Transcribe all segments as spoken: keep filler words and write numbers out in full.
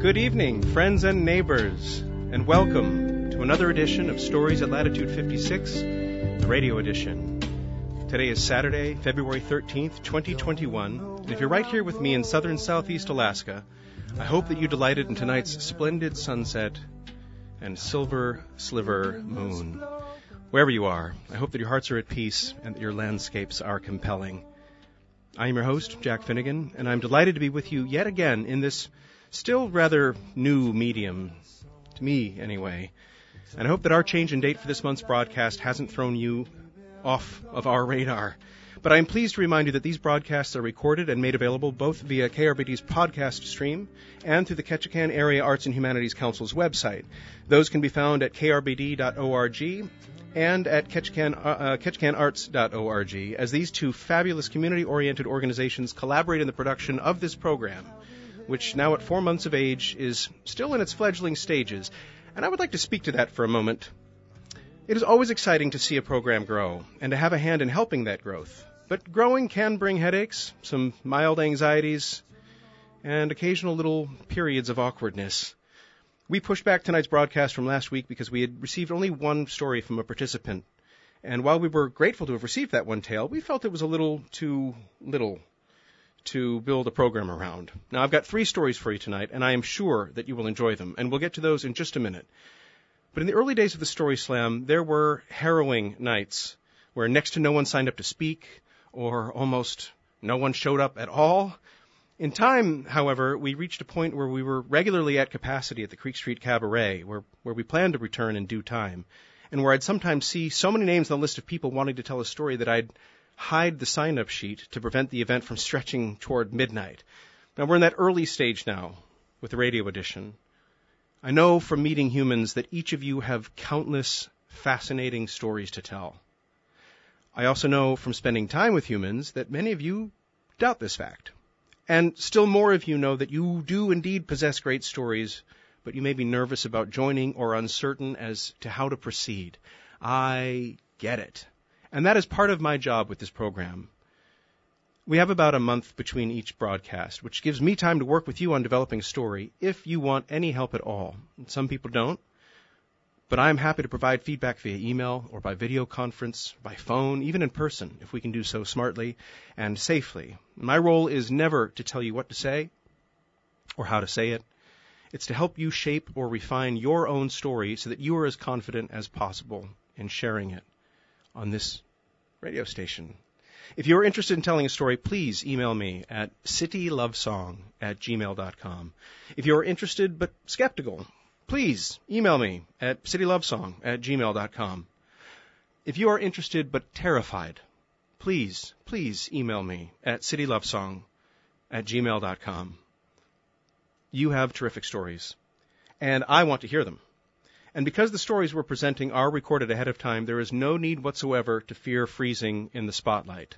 Good evening, friends and neighbors, and welcome to another edition of Stories at Latitude fifty-six, the radio edition. Today is Saturday, February thirteenth, twenty twenty-one, and if you're right here with me in southern southeast Alaska, I hope that you delighted in tonight's splendid sunset and silver sliver moon. Wherever you are, I hope that your hearts are at peace and that your landscapes are compelling. I am your host, Jack Finnegan, and I'm delighted to be with you yet again in this still rather new medium, to me anyway. And I hope that our change in date for this month's broadcast hasn't thrown you off of our radar. But I'm pleased to remind you that these broadcasts are recorded and made available both via K R B D's podcast stream and through the Ketchikan Area Arts and Humanities Council's website. Those can be found at k r b d dot org and at ketchikan, uh, ketchikan arts dot org, as these two fabulous community-oriented organizations collaborate in the production of this program, which now at four months of age is still in its fledgling stages. And I would like to speak to that for a moment. It is always exciting to see a program grow and to have a hand in helping that growth. But growing can bring headaches, some mild anxieties, and occasional little periods of awkwardness. We pushed back tonight's broadcast from last week because we had received only one story from a participant. And while we were grateful to have received that one tale, we felt it was a little too little to build a program around. Now, I've got three stories for you tonight, and I am sure that you will enjoy them, and we'll get to those in just a minute. But in the early days of the Story Slam, there were harrowing nights where next to no one signed up to speak, or almost no one showed up at all. In time, however, we reached a point where we were regularly at capacity at the Creek Street Cabaret, where, where we planned to return in due time, and where I'd sometimes see so many names on the list of people wanting to tell a story that I'd hide the sign-up sheet to prevent the event from stretching toward midnight. Now, we're in that early stage now with the radio edition. I know from meeting humans that each of you have countless fascinating stories to tell. I also know from spending time with humans that many of you doubt this fact. And still more of you know that you do indeed possess great stories, but you may be nervous about joining or uncertain as to how to proceed. I get it. And that is part of my job with this program. We have about a month between each broadcast, which gives me time to work with you on developing a story if you want any help at all. Some people don't, but I'm happy to provide feedback via email or by video conference, by phone, even in person, if we can do so smartly and safely. My role is never to tell you what to say or how to say it. It's to help you shape or refine your own story so that you are as confident as possible in sharing it on this radio station. If you're interested in telling a story, please email me at citylovesong at gmail dot com. If you're interested but skeptical, please email me at citylovesong at gmail dot com. If you are interested but terrified, please, please email me at citylovesong at gmail dot com. You have terrific stories, and I want to hear them. And because the stories we're presenting are recorded ahead of time, there is no need whatsoever to fear freezing in the spotlight.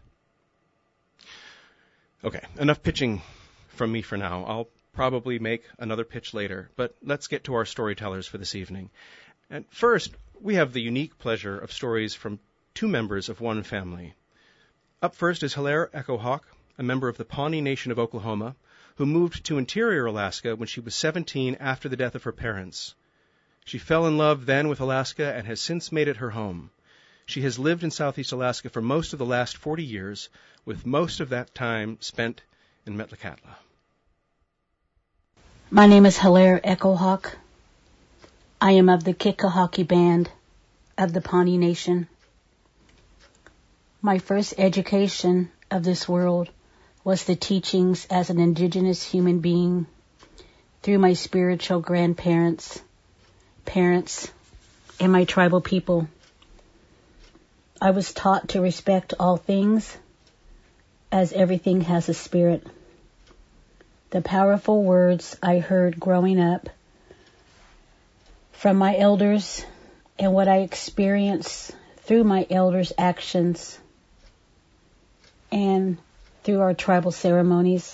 Okay, enough pitching from me for now. I'll probably make another pitch later, but let's get to our storytellers for this evening. And first, we have the unique pleasure of stories from two members of one family. Up first is Hilaire Echo Hawk, a member of the Pawnee Nation of Oklahoma, who moved to interior Alaska when she was seventeen after the death of her parents. She fell in love then with Alaska and has since made it her home. She has lived in southeast Alaska for most of the last forty years, with most of that time spent in Metlakatla. My name is Hilaire Echo Hawk. I am of the Kickahocky Band of the Pawnee Nation. My first education of this world was the teachings as an indigenous human being through my spiritual grandparents, parents, and my tribal people. I was taught to respect all things, as everything has a spirit. The powerful words I heard growing up from my elders and what I experienced through my elders' actions and through our tribal ceremonies.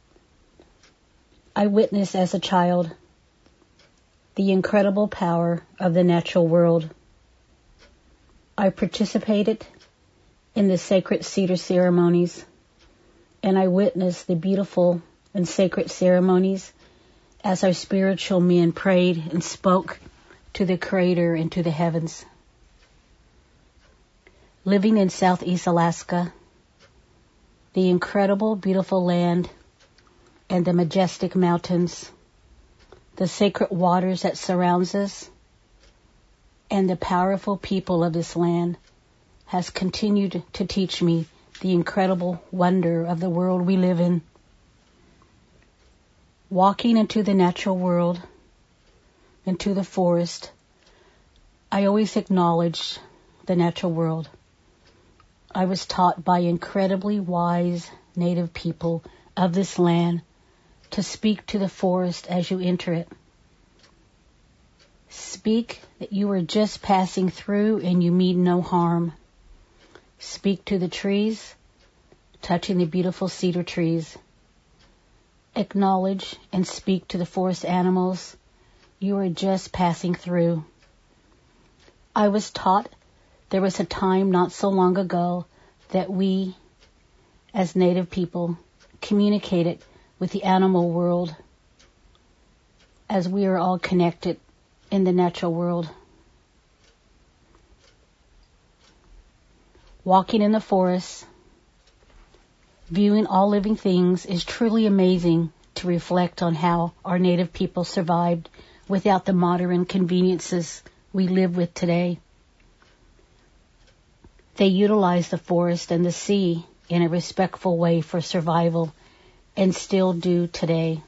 I witnessed as a child the incredible power of the natural world. I participated in the sacred cedar ceremonies, and I witnessed the beautiful and sacred ceremonies as our spiritual men prayed and spoke to the Creator and to the heavens. Living in Southeast Alaska, the incredible, beautiful land and the majestic mountains, the sacred waters that surrounds us, and the powerful people of this land has continued to teach me the incredible wonder of the world we live in. Walking into the natural world, into the forest, I always acknowledged the natural world. I was taught by incredibly wise native people of this land to speak to the forest as you enter it. Speak that you are just passing through and you mean no harm. Speak to the trees, touching the beautiful cedar trees. Acknowledge and speak to the forest animals. You are just passing through. I was taught there was a time not so long ago that we, as native people, communicated with the animal world as we are all connected in the natural world. Walking in the forest, viewing all living things is truly amazing to reflect on how our native people survived without the modern conveniences we live with today. They utilized the forest and the sea in a respectful way for survival and still do today.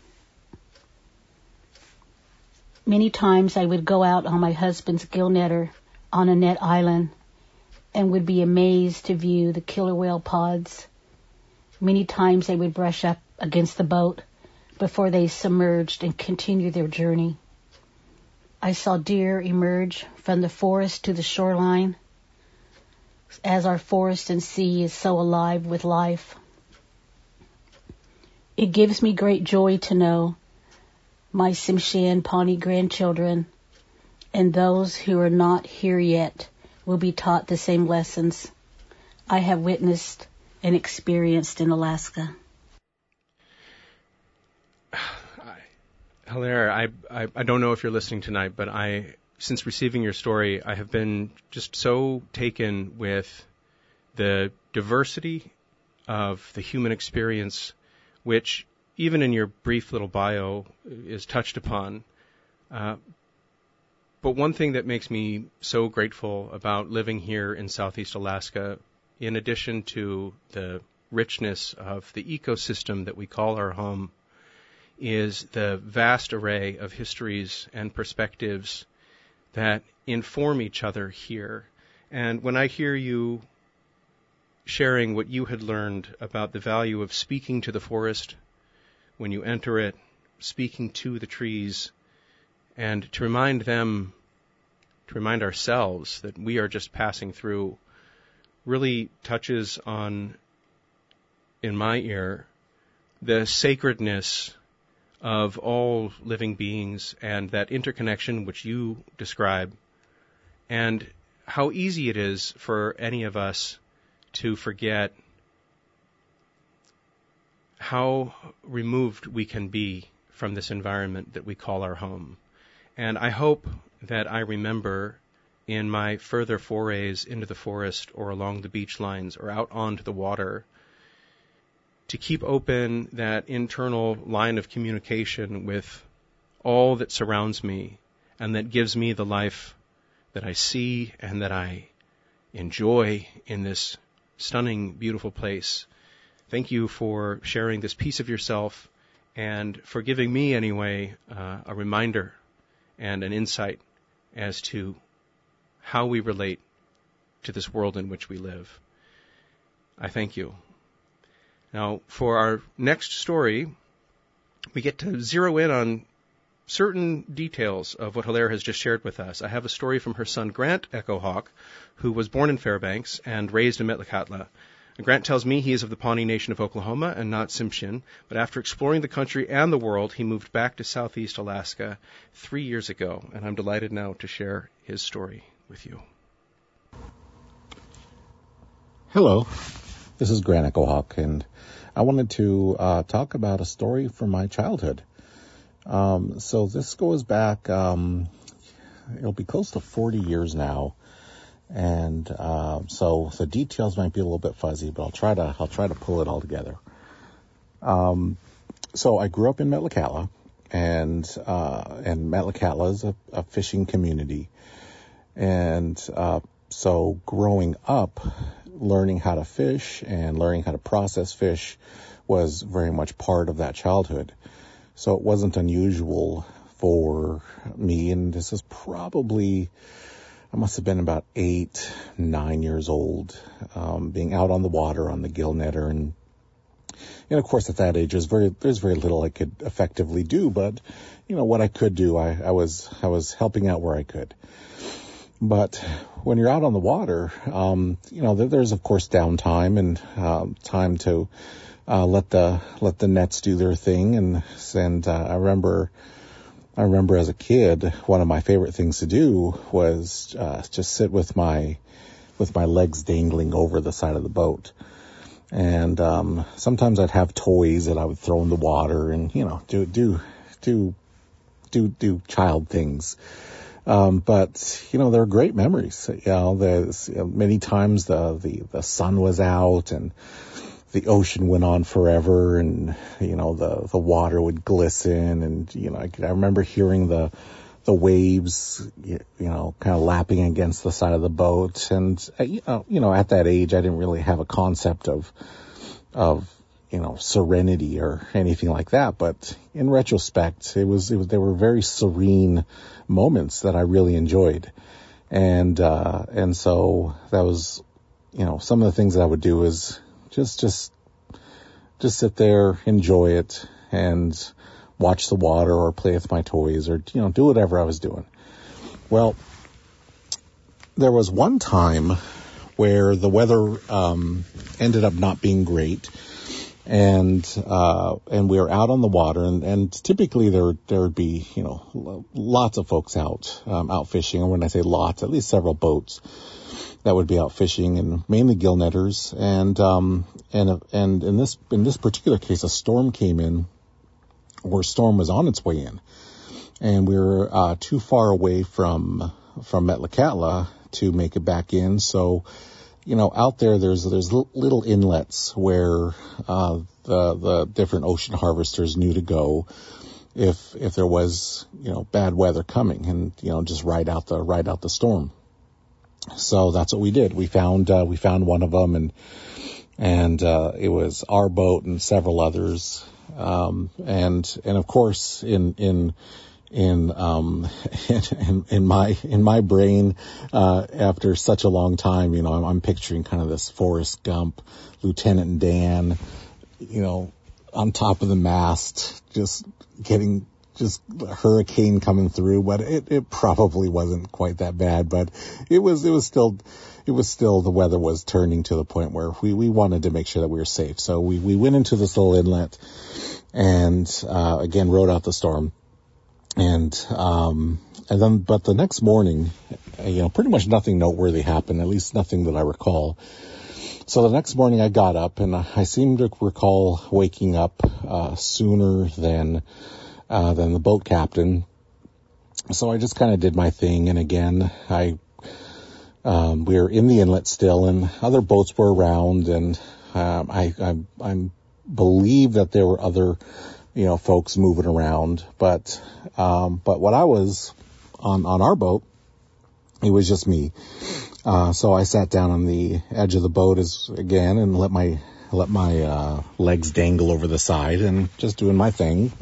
Many times I would go out on my husband's gill netter on Annette Island and would be amazed to view the killer whale pods. Many times they would brush up against the boat before they submerged and continued their journey. I saw deer emerge from the forest to the shoreline, as our forest and sea is so alive with life. It gives me great joy to know my Tsimshian Pawnee grandchildren and those who are not here yet will be taught the same lessons I have witnessed and experienced in Alaska. Hilaire, I, I I don't know if you're listening tonight, but I, since receiving your story, I have been just so taken with the diversity of the human experience, which even in your brief little bio is touched upon. Uh, but one thing that makes me so grateful about living here in Southeast Alaska, in addition to the richness of the ecosystem that we call our home, is the vast array of histories and perspectives that inform each other here. And when I hear you sharing what you had learned about the value of speaking to the forest when you enter it, speaking to the trees, and to remind them, to remind ourselves that we are just passing through, really touches on, in my ear, the sacredness of all living beings and that interconnection which you describe, and how easy it is for any of us to forget how removed we can be from this environment that we call our home. And I hope that I remember in my further forays into the forest or along the beach lines or out onto the water to keep open that internal line of communication with all that surrounds me and that gives me the life that I see and that I enjoy in this stunning, beautiful place. Thank you for sharing this piece of yourself and for giving me, anyway, uh, a reminder and an insight as to how we relate to this world in which we live. I thank you. Now, for our next story, we get to zero in on certain details of what Hilaire has just shared with us. I have a story from her son, Grant Echo Hawk, who was born in Fairbanks and raised in Metlakatla. Grant tells me he is of the Pawnee Nation of Oklahoma and not Tsimshian, but after exploring the country and the world, he moved back to Southeast Alaska three years ago, and I'm delighted now to share his story with you. Hello, this is Grant Echo Hawk, and I wanted to uh, talk about a story from my childhood. Um, so this goes back, um, it'll be close to forty years now. And, uh, so the details might be a little bit fuzzy, but I'll try to, I'll try to pull it all together. Um, so I grew up in Metlakatla, and, uh, and Metlakatla is a, a fishing community. And, uh, so growing up, learning how to fish and learning how to process fish was very much part of that childhood. So it wasn't unusual for me, and this is probably, I must have been about eight, nine years old, um, being out on the water on the gill netter. And, and of course, at that age, there's very, there's very little I could effectively do, but, you know, what I could do, I, I was, I was helping out where I could. But when you're out on the water, um, you know, there, there's of course downtime and, um, time to, uh, let the, let the nets do their thing. And, and, uh, I remember, I remember as a kid, one of my favorite things to do was, uh, just sit with my, with my legs dangling over the side of the boat. And, um, sometimes I'd have toys that I would throw in the water and, you know, do, do, do, do, do child things. Um, but, you know, there are great memories. You know, there's you know, many times the, the, the sun was out and the ocean went on forever, and, you know, the, the water would glisten, and, you know, I, I remember hearing the, the waves, you, you know, kind of lapping against the side of the boat. And, uh, you know, you know, at that age, I didn't really have a concept of, of, you know, serenity or anything like that. But in retrospect, it was, it was, they were very serene moments that I really enjoyed. And, uh, and so that was, you know, some of the things that I would do is just, just, just sit there, enjoy it, and watch the water or play with my toys or, you know, do whatever I was doing. Well, there was one time where the weather, um, ended up not being great. And, uh, and we were out on the water, and, and typically there, there would be, you know, lots of folks out, um, out fishing. And when I say lots, at least several boats that would be out fishing, and mainly gill netters. And, um, and, and in this, in this particular case, a storm came in, or a storm was on its way in. And we were, uh, too far away from, from Metlakatla to make it back in. So, you know, out there, there's, there's little inlets where, uh, the, the different ocean harvesters knew to go if, if there was, you know, bad weather coming, and, you know, just ride out the, ride out the storm. So that's what we did. We found, uh, we found one of them, and, and, uh, it was our boat and several others. Um, and, and of course, in, in, in, um, in, in my, in my brain, uh, after such a long time, you know, I'm, I'm picturing kind of this Forrest Gump, Lieutenant Dan, you know, on top of the mast, just getting, just a hurricane coming through. But it, it probably wasn't quite that bad, but it was, it was still, it was still, the weather was turning to the point where we, we wanted to make sure that we were safe. So we, we went into this little inlet and, uh, again, rode out the storm. And, um, and then, but the next morning, you know, pretty much nothing noteworthy happened, at least nothing that I recall. So the next morning I got up, and I seem to recall waking up, uh, sooner than, uh, than the boat captain. So I just kind of did my thing. And again, I, um, we were in the inlet still, and other boats were around, and, um, I, I, I believe that there were other, you know, folks moving around, but, um, but what I was on, on our boat, it was just me. Uh, so I sat down on the edge of the boat as again and let my, let my, uh, legs dangle over the side and just doing my thing.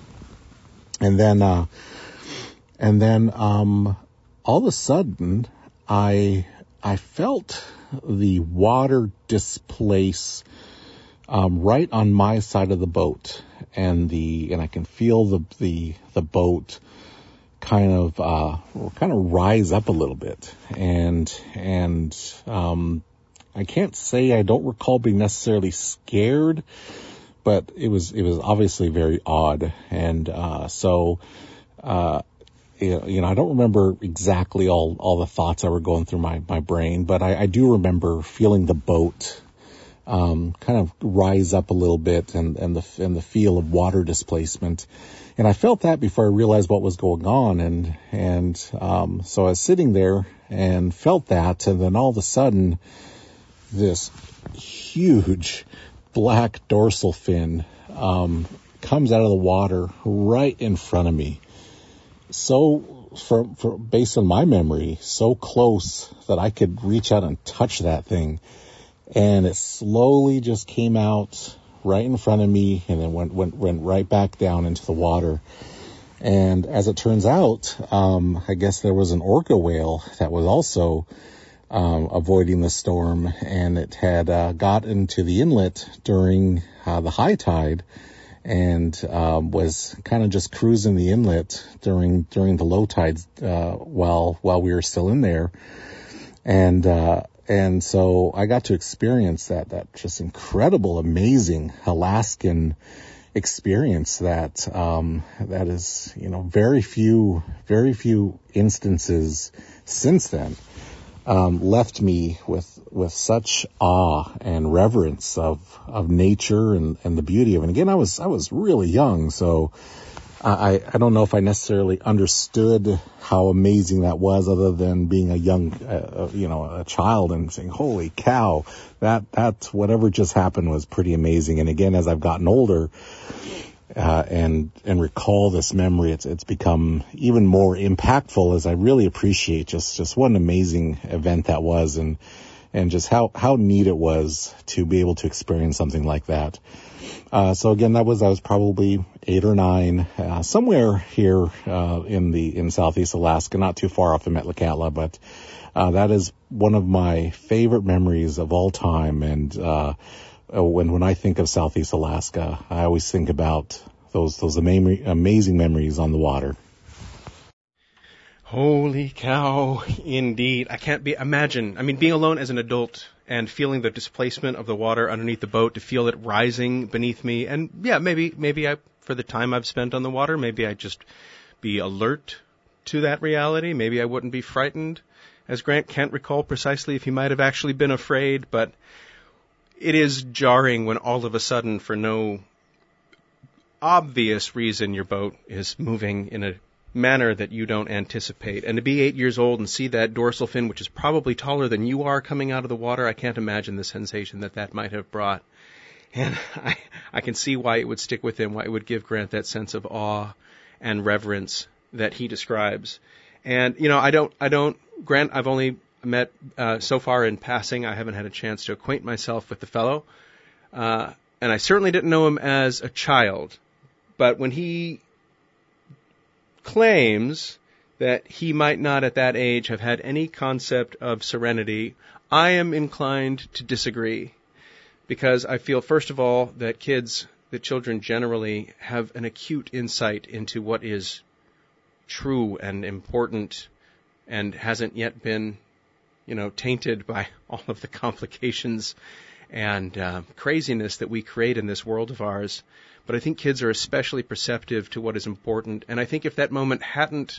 And then, uh, and then, um, all of a sudden I, I felt the water displace, um, right on my side of the boat. And the, and I can feel the, the, the boat kind of, uh, kind of rise up a little bit. And, and, um, I can't say I don't recall being necessarily scared, but it was, it was obviously very odd. And, uh, so, uh, you know, I don't remember exactly all, all the thoughts that were going through my, my brain, but I, I do remember feeling the boat um, kind of rise up a little bit, and, and the, and the feel of water displacement. And I felt that before I realized what was going on. And, and, um, so I was sitting there and felt that. And then all of a sudden, this huge black dorsal fin, um, comes out of the water right in front of me. So, for, for, based on my memory, so close that I could reach out and touch that thing. And it slowly just came out right in front of me, and then went, went, went right back down into the water. And as it turns out, um, I guess there was an orca whale that was also, um, avoiding the storm, and it had, uh, got into the inlet during, uh, the high tide, and, um, was kind of just cruising the inlet during, during the low tides, uh, while, while we were still in there. And, uh, And so I got to experience that, that just incredible, amazing Alaskan experience that, um, that is, you know, very few, very few instances since then, um, left me with, with such awe and reverence of, of nature and, and the beauty of it. And again, I was, I was really young, so I, I don't know if I necessarily understood how amazing that was, other than being a young, uh, you know, a child and saying, holy cow, that, that, whatever just happened was pretty amazing. And again, as I've gotten older, uh, and, and recall this memory, it's, it's become even more impactful as I really appreciate just, just what an amazing event that was, and, and just how, how neat it was to be able to experience something like that. Uh, so again, that was, I was probably eight or nine, uh, somewhere here, uh, in the, in Southeast Alaska, not too far off of Metlakatla, but, uh, that is one of my favorite memories of all time. And, uh, when, when I think of Southeast Alaska, I always think about those, those ama- amazing memories on the water. Holy cow, indeed. I can't be, imagine, I mean, being alone as an adult and feeling the displacement of the water underneath the boat, to feel it rising beneath me. And yeah, maybe, maybe I, for the time I've spent on the water, maybe I'd just be alert to that reality. Maybe I wouldn't be frightened, as Grant can't recall precisely if he might have actually been afraid, but it is jarring when all of a sudden, for no obvious reason, your boat is moving in a manner that you don't anticipate. And to be eight years old and see that dorsal fin, which is probably taller than you are, coming out of the water, I can't imagine the sensation that that might have brought. And I, I can see why it would stick with him, why it would give Grant that sense of awe and reverence that he describes. And, you know, I don't, I don't, Grant, I've only met, uh, so far in passing. I haven't had a chance to acquaint myself with the fellow. Uh, and I certainly didn't know him as a child. But when he claims that he might not at that age have had any concept of serenity, I am inclined to disagree, because I feel, first of all, that kids, that children generally have an acute insight into what is true and important and hasn't yet been, you know, tainted by all of the complications and uh, craziness that we create in this world of ours. But I think kids are especially perceptive to what is important. And I think if that moment hadn't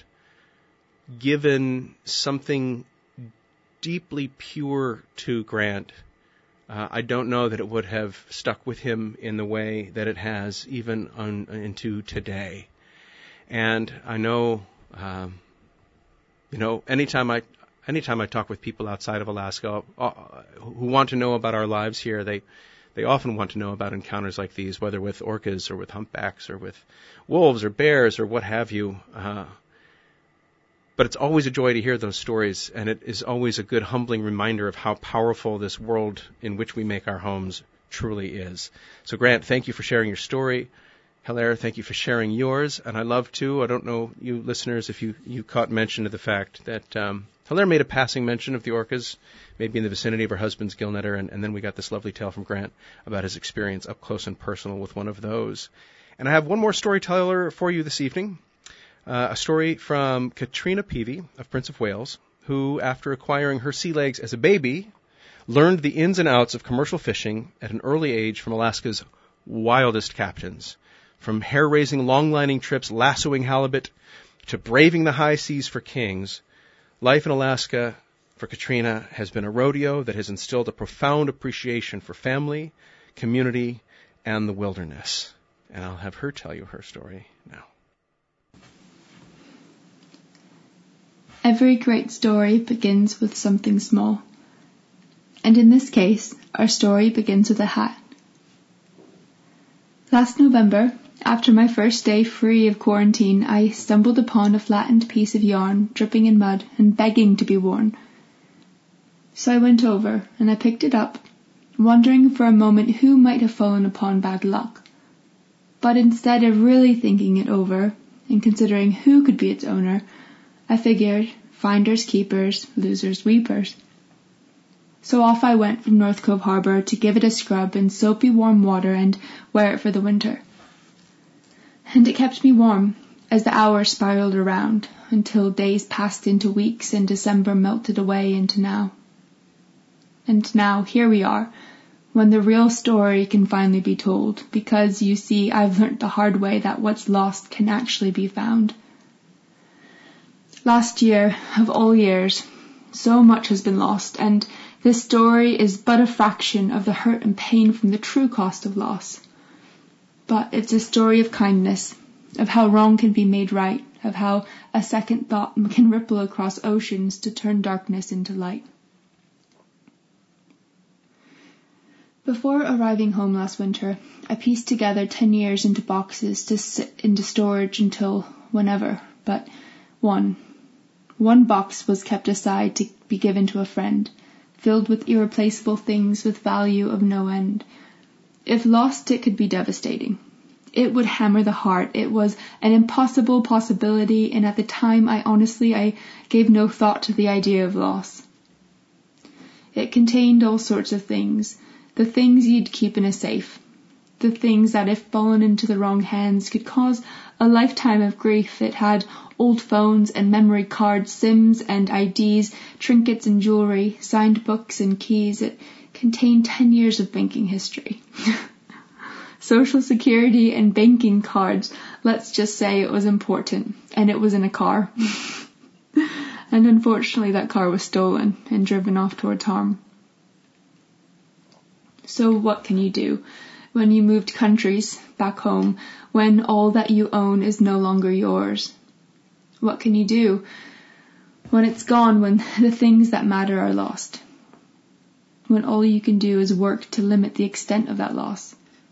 given something deeply pure to Grant, uh, I don't know that it would have stuck with him in the way that it has, even on, into today. And I know, um, you know, anytime I, anytime I talk with people outside of Alaska uh, who want to know about our lives here, they They often want to know about encounters like these, whether with orcas or with humpbacks or with wolves or bears or what have you. Uh, but it's always a joy to hear those stories, and it is always a good, humbling reminder of how powerful this world in which we make our homes truly is. So, Grant, thank you for sharing your story. Hilaire, thank you for sharing yours. And I love, too, I don't know, you listeners, if you, you caught mention of the fact that um, Hilaire made a passing mention of the orcas, maybe in the vicinity of her husband's gill netter, and, and then we got this lovely tale from Grant about his experience up close and personal with one of those. And I have one more storyteller for you this evening, uh, a story from Katrina Peavy of Prince of Wales, who, after acquiring her sea legs as a baby, learned the ins and outs of commercial fishing at an early age from Alaska's wildest captains. From hair-raising long-lining trips lassoing halibut to braving the high seas for kings, life in Alaska for Katrina has been a rodeo that has instilled a profound appreciation for family, community, and the wilderness. And I'll have her tell you her story now. Every great story begins with something small. And in this case, our story begins with a hat. Last November, after my first day free of quarantine, I stumbled upon a flattened piece of yarn dripping in mud and begging to be worn. So I went over and I picked it up, wondering for a moment who might have fallen upon bad luck. But instead of really thinking it over and considering who could be its owner, I figured finders keepers, losers weepers. So off I went from North Cove Harbour to give it a scrub in soapy warm water and wear it for the winter. And it kept me warm as the hours spiraled around until days passed into weeks and December melted away into now. And now here we are, when the real story can finally be told, because you see I've learnt the hard way that what's lost can actually be found. Last year, of all years, so much has been lost, and this story is but a fraction of the hurt and pain from the true cost of loss. But it's a story of kindness, of how wrong can be made right, of how a second thought can ripple across oceans to turn darkness into light. Before arriving home last winter, I pieced together ten years into boxes to sit into storage until whenever, but one. One box was kept aside to be given to a friend, filled with irreplaceable things with value of no end. If lost, it could be devastating. It would hammer the heart. It was an impossible possibility, and at the time, I honestly, I gave no thought to the idea of loss. It contained all sorts of things, the things you'd keep in a safe, the things that if fallen into the wrong hands could cause a lifetime of grief. It had old phones and memory cards, SIMs and I Ds, trinkets and jewellery, signed books and keys. It contained ten years of banking history. Social security and banking cards. Let's just say it was important, and it was in a car. And unfortunately that car was stolen and driven off towards harm. So what can you do when you moved countries back home, when all that you own is no longer yours? What can you do when it's gone, when the things that matter are lost? When all you can do is work to limit the extent of that loss?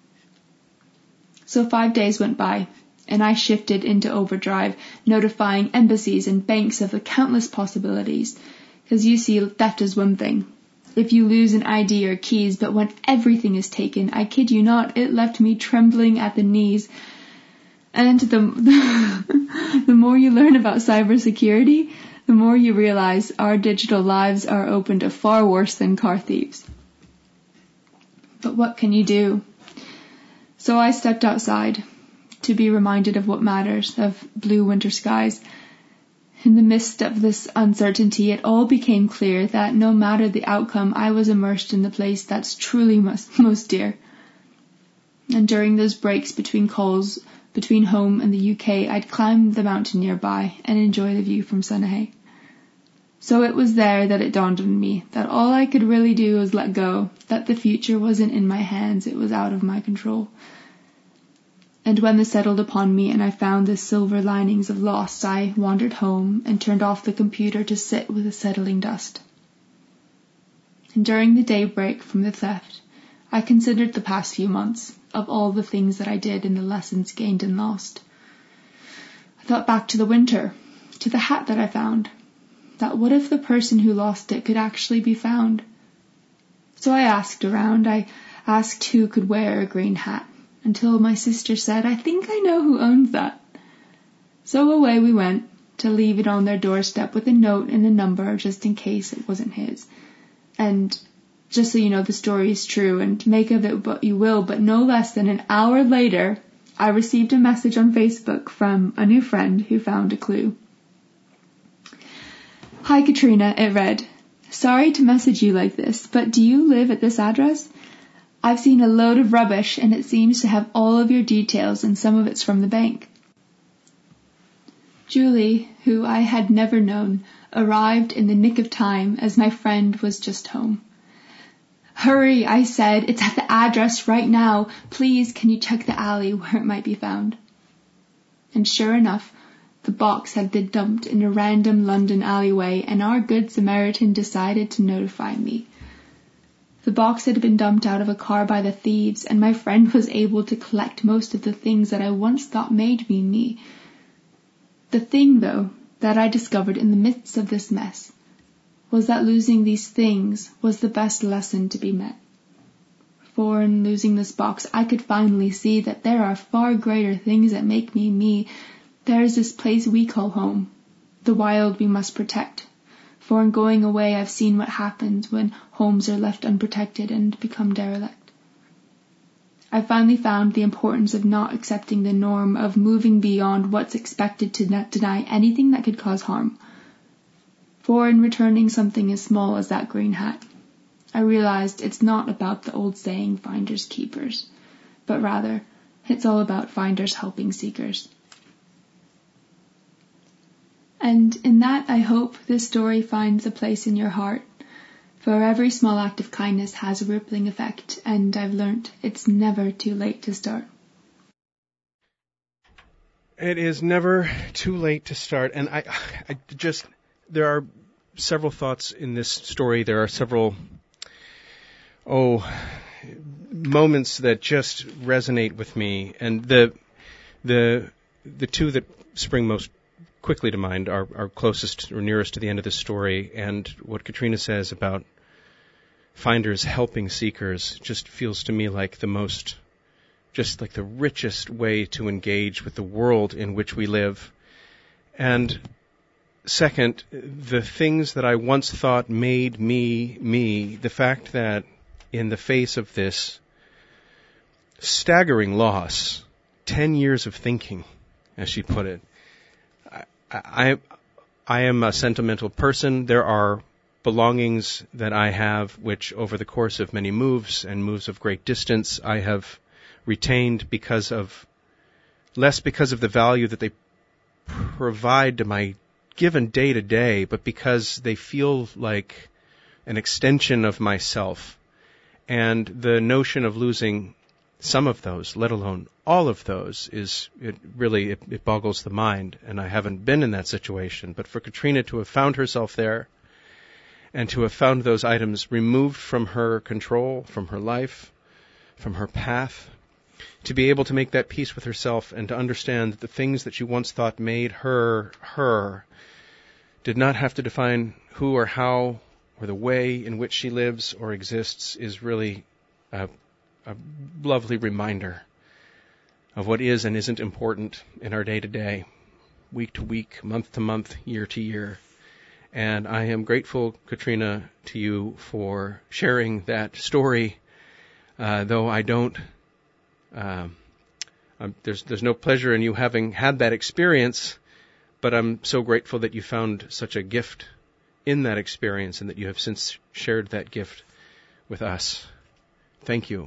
So five days went by, and I shifted into overdrive, notifying embassies and banks of the countless possibilities. Because you see, theft is one thing. If you lose an I D or keys, but when everything is taken, I kid you not, it left me trembling at the knees. And the, the, the more you learn about cybersecurity, the more you realize our digital lives are open to far worse than car thieves. But what can you do? So I stepped outside to be reminded of what matters, of blue winter skies. In the midst of this uncertainty, it all became clear that no matter the outcome, I was immersed in the place that's truly most, most dear. And during those breaks between calls, between home and the U K, I'd climb the mountain nearby and enjoy the view from Sunhay. So it was there that it dawned on me that all I could really do was let go, that the future wasn't in my hands, it was out of my control. And when this settled upon me and I found the silver linings of loss, I wandered home and turned off the computer to sit with the settling dust. And during the daybreak from the theft, I considered the past few months, of all the things that I did and the lessons gained and lost. I thought back to the winter, to the hat that I found, that what if the person who lost it could actually be found? So I asked around, I asked who could wear a green hat, until my sister said, I think I know who owns that. So away we went to leave it on their doorstep with a note and a number just in case it wasn't his. And just so you know, the story is true and make of it what you will, but no less than an hour later, I received a message on Facebook from a new friend who found a clue. Hi Katrina, it read, sorry to message you like this, but do you live at this address? I've seen a load of rubbish and it seems to have all of your details and some of it's from the bank. Julie, who I had never known, arrived in the nick of time as my friend was just home. Hurry, I said, it's at the address right now. Please, can you check the alley where it might be found? And sure enough, The box had been dumped in a random London alleyway, and our good Samaritan decided to notify me. The box had been dumped out of a car by the thieves, and my friend was able to collect most of the things that I once thought made me me. The thing, though, that I discovered in the midst of this mess was that losing these things was the best lesson to be met. For in losing this box, I could finally see that there are far greater things that make me me. There is this place we call home, the wild we must protect. For in going away, I've seen what happens when homes are left unprotected and become derelict. I finally found the importance of not accepting the norm, of moving beyond what's expected, to not deny anything that could cause harm. For in returning something as small as that green hat, I realized it's not about the old saying, finders keepers, but rather it's all about finders helping seekers. And in that, I hope this story finds a place in your heart, for every small act of kindness has a rippling effect, and I've learnt it's never too late to start. It is never too late to start, and I, I just, there are several thoughts in this story. There are several, oh, moments that just resonate with me, and the, the, the two that spring most quickly to mind are, are closest or nearest to the end of this story, and what Katrina says about finders helping seekers just feels to me like the most, just like the richest way to engage with the world in which we live. And second, the things that I once thought made me me, the fact that in the face of this staggering loss, ten years of thinking, as she put it, I, I am a sentimental person. There are belongings that I have which over the course of many moves and moves of great distance I have retained because of, less because of the value that they provide to my given day to day, but because they feel like an extension of myself. And the notion of losing some of those, let alone all of those, is it really, it, it boggles the mind. And I haven't been in that situation. But for Katrina to have found herself there and to have found those items removed from her control, from her life, from her path, to be able to make that peace with herself and to understand that the things that she once thought made her her did not have to define who or how or the way in which she lives or exists is really a a lovely reminder of what is and isn't important in our day-to-day, week-to-week, month-to-month, year-to-year. And I am grateful, Katrina, to you for sharing that story, uh, though I don't, uh, um, there's, there's no pleasure in you having had that experience, but I'm so grateful that you found such a gift in that experience and that you have since shared that gift with us. Thank you.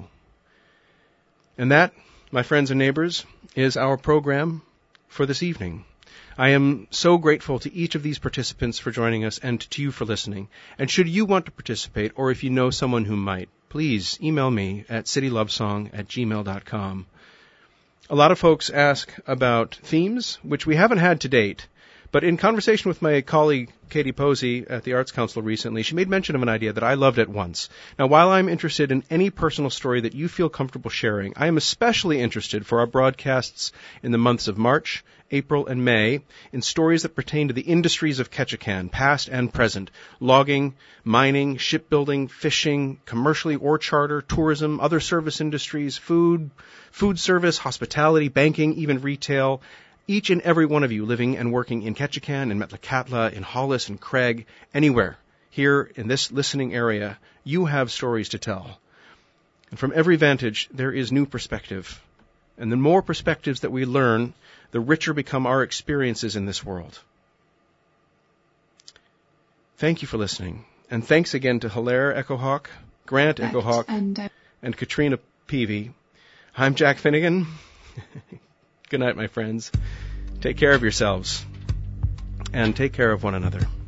And that, my friends and neighbors, is our program for this evening. I am so grateful to each of these participants for joining us and to you for listening. And should you want to participate, or if you know someone who might, please email me at citylovesong at gmail dot com. A lot of folks ask about themes, which we haven't had to date. But in conversation with my colleague, Katie Posey, at the Arts Council recently, she made mention of an idea that I loved at once. Now, while I'm interested in any personal story that you feel comfortable sharing, I am especially interested for our broadcasts in the months of March, April, and May in stories that pertain to the industries of Ketchikan, past and present: logging, mining, shipbuilding, fishing, commercially or charter, tourism, other service industries, food, food service, hospitality, banking, even retail. Each and every one of you living and working in Ketchikan, in Metlakatla, in Hollis, and Craig, anywhere here in this listening area, you have stories to tell. And from every vantage, there is new perspective. And the more perspectives that we learn, the richer become our experiences in this world. Thank you for listening. And thanks again to Hilaire Echohawk, Grant Echohawk, and, uh... and Katrina Peavy. I'm Jack Finnegan. Good night, my friends. Take care of yourselves, and take care of one another.